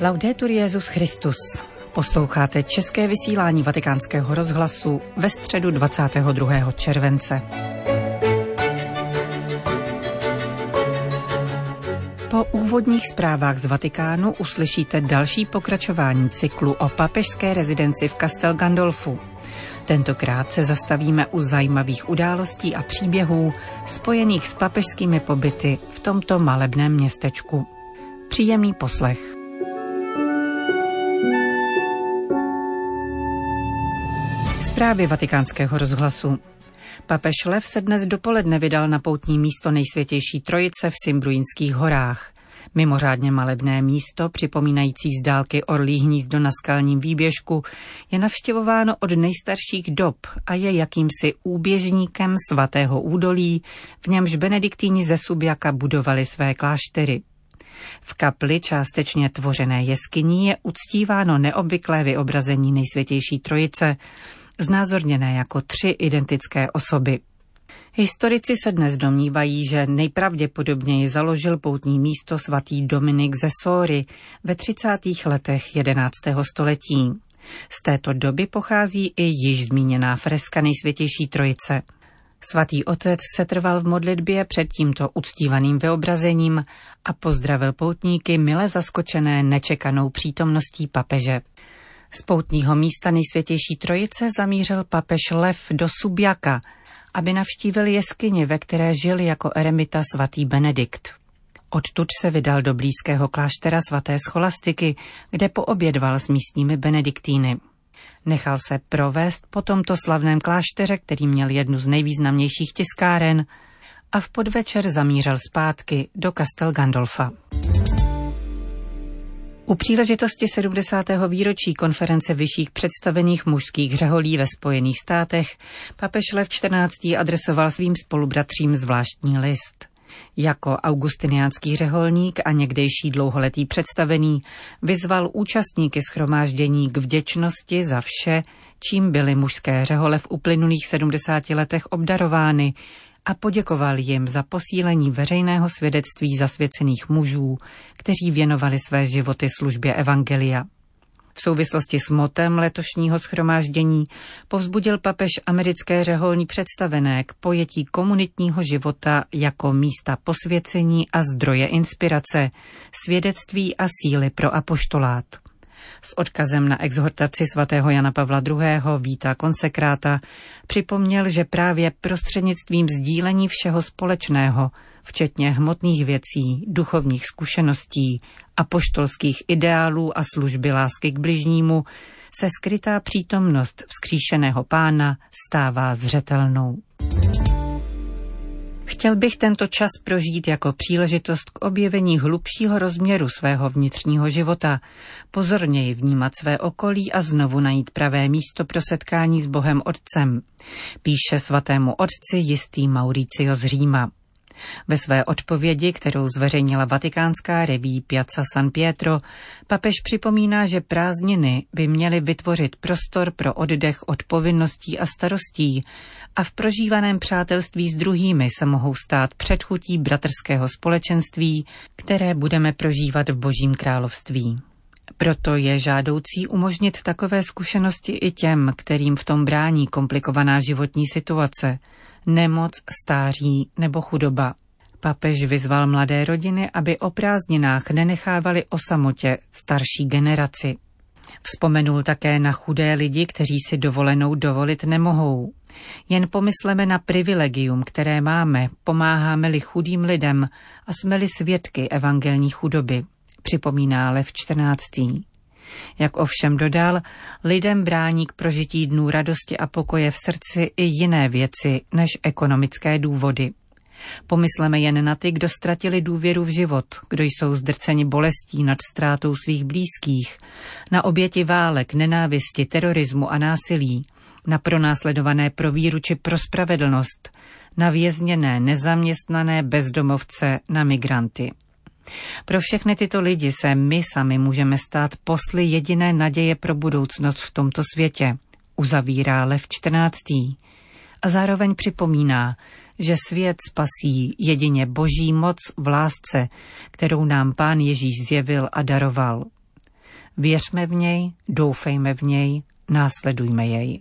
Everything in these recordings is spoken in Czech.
Laudetur Jesus Christus. Posloucháte české vysílání Vatikánského rozhlasu ve středu 22. července. Po úvodních zprávách z Vatikánu uslyšíte další pokračování cyklu o papežské rezidenci v Castel Gandolfu. Tentokrát se zastavíme u zajímavých událostí a příběhů spojených s papežskými pobyty v tomto malebném městečku. Příjemný poslech. Zprávy Vatikánského rozhlasu. Papež Lev se dnes dopoledne vydal na poutní místo Nejsvětější Trojice v Simbrujinských horách. Mimořádně malebné místo, připomínající z dálky orlí hnízdo na skalním výběžku, je navštěvováno od nejstarších dob a je jakýmsi úběžníkem svatého údolí, v němž benediktini ze Subiaca budovali své kláštery. V kapli částečně tvořené jeskyní je uctíváno neobvyklé vyobrazení Nejsvětější Trojice, znázorněné jako 3 identické osoby. Historici se dnes domnívají, že nejpravděpodobněji založil poutní místo svatý Dominik ze Sory ve 30. letech 11. století. Z této doby pochází i již zmíněná freska Nejsvětější Trojice. Svatý otec setrval v modlitbě před tímto uctívaným vyobrazením a pozdravil poutníky mile zaskočené nečekanou přítomností papeže. Z poutního místa Nejsvětější Trojice zamířil papež Lev do Subiaca, aby navštívil jeskyni, ve které žil jako eremita svatý Benedikt. Odtud se vydal do blízkého kláštera svaté Scholastiky, kde poobědval s místními benediktíny. Nechal se provést po tomto slavném klášteře, který měl jednu z nejvýznamnějších tiskáren, a v podvečer zamířil zpátky do Castel Gandolfa. U příležitosti 70. výročí konference vyšších představených mužských řeholí ve Spojených státech papež Lev XIV. Adresoval svým spolubratřím zvláštní list. Jako augustiniánský řeholník a někdejší dlouholetý představený vyzval účastníky shromáždění k vděčnosti za vše, čím byly mužské řehole v uplynulých 70 letech obdarovány, a poděkoval jim za posílení veřejného svědectví zasvěcených mužů, kteří věnovali své životy službě evangelia. V souvislosti s motem letošního shromáždění povzbudil papež americké řeholní představené k pojetí komunitního života jako místa posvěcení a zdroje inspirace, svědectví a síly pro apoštolát. S odkazem na exhortaci svatého Jana Pavla II. Vita Consecrata připomněl, že právě prostřednictvím sdílení všeho společného, včetně hmotných věcí, duchovních zkušeností, apoštolských ideálů a služby lásky k bližnímu, se skrytá přítomnost vzkříšeného Pána stává zřetelnou. Chtěl bych tento čas prožít jako příležitost k objevení hlubšího rozměru svého vnitřního života, pozorněji vnímat své okolí a znovu najít pravé místo pro setkání s Bohem Otcem, píše svatému otci jistý Mauricio z Říma. Ve své odpovědi, kterou zveřejnila vatikánská reví Piazza San Pietro, papež připomíná, že prázdniny by měly vytvořit prostor pro oddech od povinností a starostí a v prožívaném přátelství s druhými se mohou stát předchutí bratrského společenství, které budeme prožívat v Božím království. Proto je žádoucí umožnit takové zkušenosti i těm, kterým v tom brání komplikovaná životní situace, nemoc, stáří nebo chudoba. Papež vyzval mladé rodiny, aby o prázdninách nenechávali o samotě starší generaci. Vzpomenul také na chudé lidi, kteří si dovolenou dovolit nemohou. Jen pomysleme na privilegium, které máme, pomáháme-li chudým lidem a jsme-li svědky evangelní chudoby, připomíná Lev XIV. Jak ovšem dodal, lidem brání k prožití dnů radosti a pokoje v srdci i jiné věci než ekonomické důvody. Pomysleme jen na ty, kdo ztratili důvěru v život, kdo jsou zdrceni bolestí nad ztrátou svých blízkých, na oběti válek, nenávisti, terorismu a násilí, na pronásledované pro víru či pro spravedlnost, na vězněné, nezaměstnané, bezdomovce, na migranty. Pro všechny tyto lidi se my sami můžeme stát posly jediné naděje pro budoucnost v tomto světě, uzavírá Lev XIV. A zároveň připomíná, že svět spasí jedině Boží moc v lásce, kterou nám Pán Ježíš zjevil a daroval. Věřme v něj, doufejme v něj, následujme jej.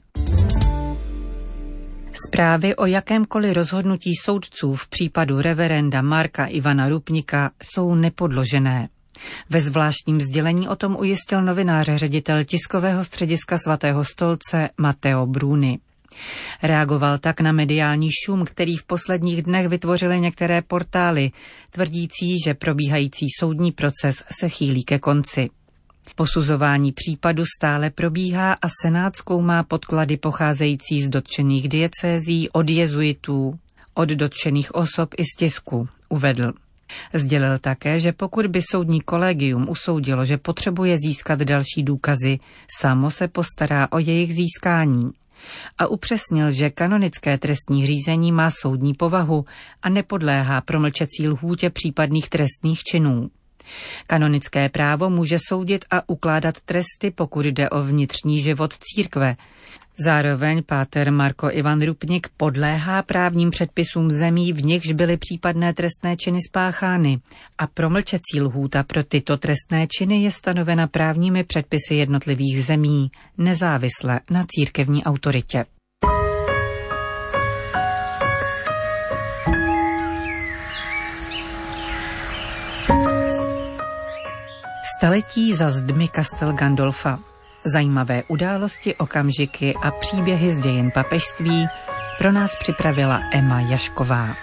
Zprávy o jakémkoliv rozhodnutí soudců v případu reverenda Marka Ivana Rupnika jsou nepodložené. Ve zvláštním sdělení o tom ujistil novináře ředitel tiskového střediska Svatého stolce Matteo Bruni. Reagoval tak na mediální šum, který v posledních dnech vytvořily některé portály, tvrdící, že probíhající soudní proces se chýlí ke konci. Posuzování případu stále probíhá a senát zkoumá podklady pocházející z dotčených diecézí, od jezuitů, od dotčených osob i z tisku, uvedl. Sdělil také, že pokud by soudní kolegium usoudilo, že potřebuje získat další důkazy, samo se postará o jejich získání. A upřesnil, že kanonické trestní řízení má soudní povahu a nepodléhá promlčecí lhůtě případných trestných činů. Kanonické právo může soudit a ukládat tresty, pokud jde o vnitřní život církve. Zároveň páter Marko Ivan Rupnik podléhá právním předpisům zemí, v nichž byly případné trestné činy spáchány, a promlčecí lhůta pro tyto trestné činy je stanovena právními předpisy jednotlivých zemí, nezávisle na církevní autoritě. Staletí za zdmi Castel Gandolfa. Zajímavé události, okamžiky a příběhy z dějin papežství pro nás připravila Emma Jašková.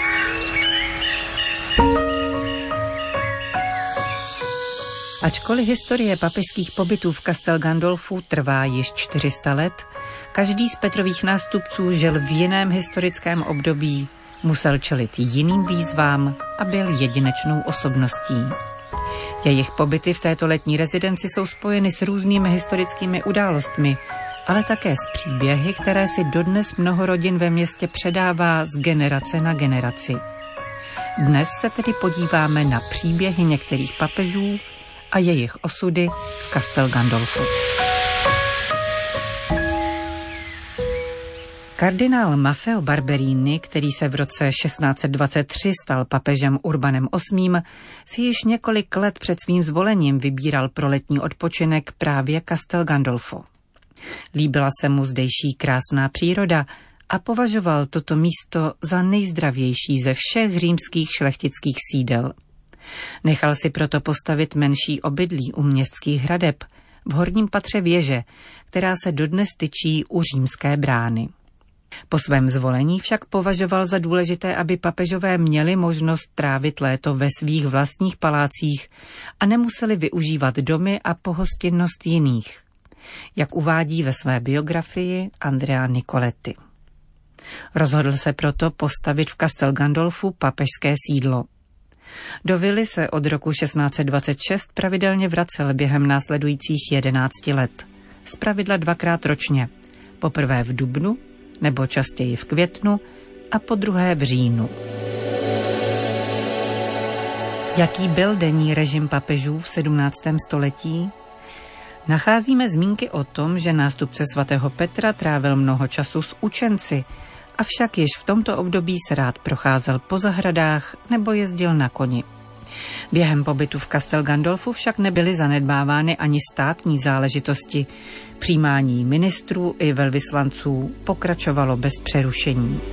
Ačkoliv historie papežských pobytů v Castel Gandolfu trvá již 400 let, každý z Petrových nástupců žil v jiném historickém období, musel čelit jiným výzvám a byl jedinečnou osobností. Jejich pobyty v této letní rezidenci jsou spojeny s různými historickými událostmi, ale také s příběhy, které si dodnes mnoho rodin ve městě předává z generace na generaci. Dnes se tedy podíváme na příběhy některých papežů a jejich osudy v Castel Gandolfu. Kardinál Maffeo Barberini, který se v roce 1623 stal papežem Urbanem VIII., si již několik let před svým zvolením vybíral pro letní odpočinek právě Castel Gandolfo. Líbila se mu zdejší krásná příroda a považoval toto místo za nejzdravější ze všech římských šlechtických sídel. Nechal si proto postavit menší obydlí u městských hradeb v horním patře věže, která se dodnes tyčí u římské brány. Po svém zvolení však považoval za důležité, aby papežové měli možnost trávit léto ve svých vlastních palácích a nemuseli využívat domy a pohostinnost jiných, jak uvádí ve své biografii Andrea Nicoletti. Rozhodl se proto postavit v Castel Gandolfu papežské sídlo. Do vily se od roku 1626 pravidelně vracel během následujících 11 let, zpravidla 2krát ročně, poprvé v dubnu, nebo častěji v květnu a podruhé v říjnu. Jaký byl denní režim papežů v 17. století? Nacházíme zmínky o tom, že nástupce svatého Petra trávil mnoho času s učenci, avšak již v tomto období se rád procházel po zahradách nebo jezdil na koni. Během pobytu v Castel Gandolfu však nebyly zanedbávány ani státní záležitosti. Přijímání ministrů i velvyslanců pokračovalo bez přerušení.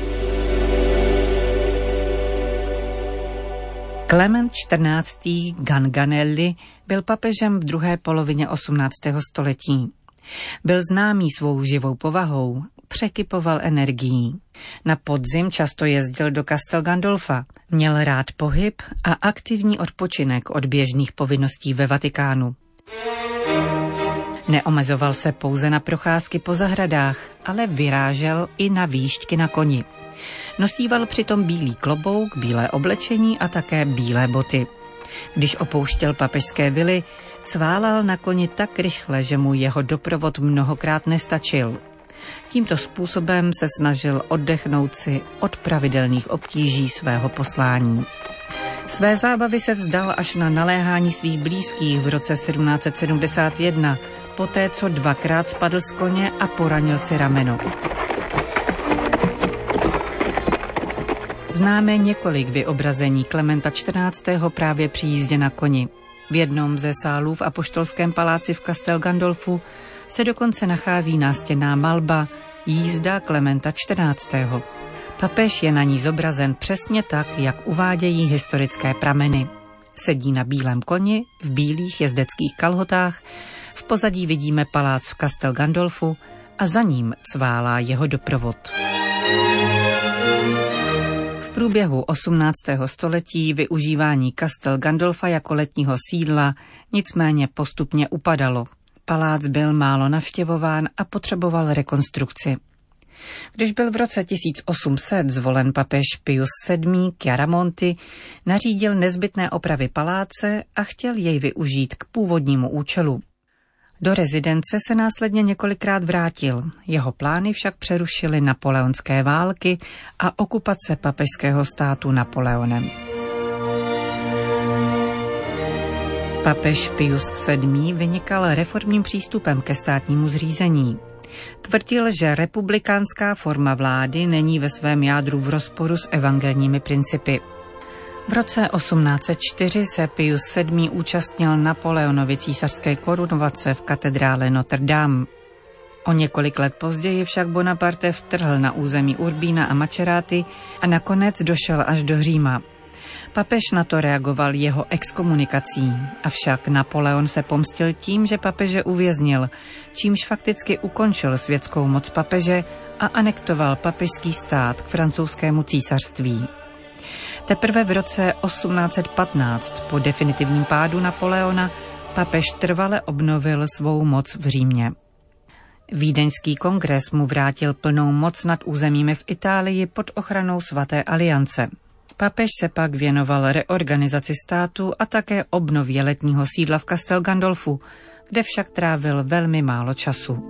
Klement XIV. Ganganelli byl papežem v druhé polovině 18. století. Byl známý svou živou povahou, překypoval energií. Na podzim často jezdil do Castel Gandolfa, měl rád pohyb a aktivní odpočinek od běžných povinností ve Vatikánu. Neomezoval se pouze na procházky po zahradách, ale vyrážel i na výšťky na koni. Nosíval přitom bílý klobouk, bílé oblečení a také bílé boty. Když opouštěl papežské vily, cválal na koni tak rychle, že mu jeho doprovod mnohokrát nestačil. Tímto způsobem se snažil oddechnout si od pravidelných obtíží svého poslání. Své zábavy se vzdal až na naléhání svých blízkých v roce 1771, poté co 2krát spadl z koně a poranil si rameno. Známe několik vyobrazení Klementa XIV. Právě při jízdě na koni. V jednom ze sálů v Apoštolském paláci v Castel Gandolfu se dokonce nachází nástěnná malba Jízda Klementa XIV. Papež je na ní zobrazen přesně tak, jak uvádějí historické prameny. Sedí na bílém koni, v bílých jezdeckých kalhotách, v pozadí vidíme palác v Castel Gandolfu a za ním cválá jeho doprovod. V průběhu 18. století využívání Castel Gandolfa jako letního sídla nicméně postupně upadalo. Palác byl málo navštěvován a potřeboval rekonstrukci. Když byl v roce 1800 zvolen papež Pius VII. Chiaramonti, nařídil nezbytné opravy paláce a chtěl jej využít k původnímu účelu. Do rezidence se následně několikrát vrátil, jeho plány však přerušily napoleonské války a okupace papežského státu Napoleonem. Papež Pius VII. Vynikal reformním přístupem ke státnímu zřízení. Tvrdil, že republikánská forma vlády není ve svém jádru v rozporu s evangelními principy. V roce 1804 se Pius VII. Účastnil Napoleonovy císařské korunovace v katedrále Notre Dame. O několik let později však Bonaparte vtrhl na území Urbína a Macerati a nakonec došel až do Říma. Papež na to reagoval jeho exkomunikací, avšak Napoleon se pomstil tím, že papeže uvěznil, čímž fakticky ukončil světskou moc papeže a anektoval papežský stát k francouzskému císařství. Teprve v roce 1815 po definitivním pádu Napoleona papež trvale obnovil svou moc v Římě. Vídeňský kongres mu vrátil plnou moc nad územími v Itálii pod ochranou Svaté aliance. Papež se pak věnoval reorganizaci státu a také obnově letního sídla v Castel Gandolfu, kde však trávil velmi málo času.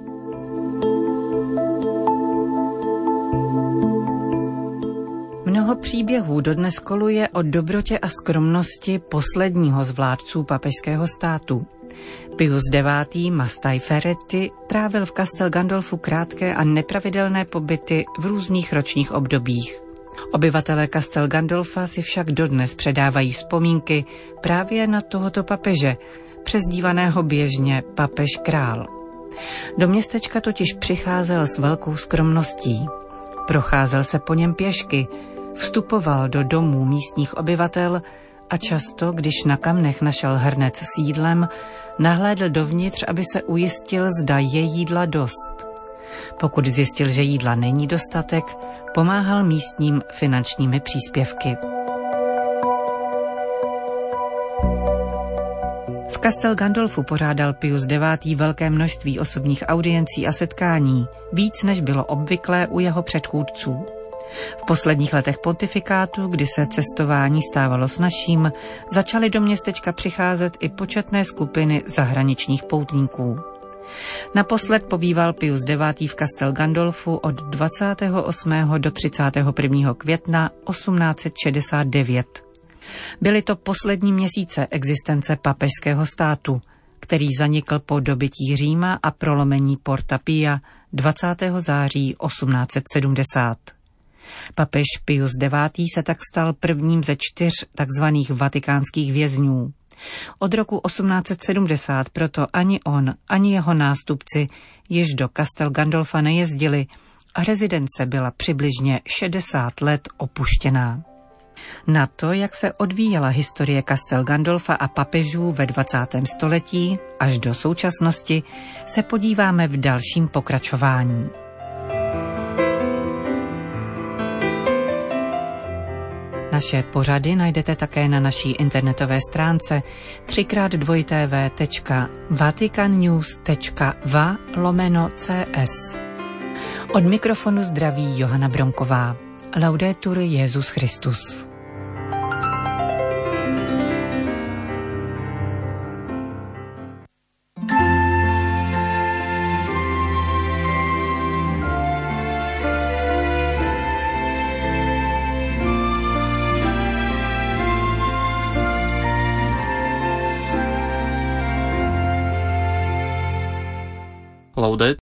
Mnoho příběhů dodnes koluje o dobrotě a skromnosti posledního z vládců papežského státu. Pius IX. Mastai Ferretti trávil v Castel Gandolfu krátké a nepravidelné pobyty v různých ročních obdobích. Obyvatelé Castel Gandolfa si však dodnes předávají vzpomínky právě na tohoto papeže, přezdívaného běžně papež král. Do městečka totiž přicházel s velkou skromností. Procházel se po něm pěšky, vstupoval do domů místních obyvatel a často, když na kamnech našel hrnec s jídlem, nahlédl dovnitř, aby se ujistil, zda je jídla dost. Pokud zjistil, že jídla není dostatek, pomáhal místním finančními příspěvky. V Castel Gandolfu pořádal Pius IX. Velké množství osobních audiencí a setkání, víc než bylo obvyklé u jeho předchůdců. V posledních letech pontifikátu, kdy se cestování stávalo snazším, začaly do městečka přicházet i početné skupiny zahraničních poutníků. Naposled pobýval Pius IX. V Castel Gandolfu od 28. do 31. května 1869. Byly to poslední měsíce existence papežského státu, který zanikl po dobytí Říma a prolomení Porta Pia 20. září 1870. Papež Pius IX. Se tak stal prvním ze 4 takzvaných vatikánských vězňů. Od roku 1870 proto ani on, ani jeho nástupci již do Castel Gandolfa nejezdili a rezidence byla přibližně 60 let opuštěná. Na to, jak se odvíjela historie Castel Gandolfa a papežů ve 20. století až do současnosti, se podíváme v dalším pokračování. Naše pořady najdete také na naší internetové stránce www.vaticannews.va/cs. Od mikrofonu zdraví Johana Bronková. Laudetur Jesus Christus. Laudetur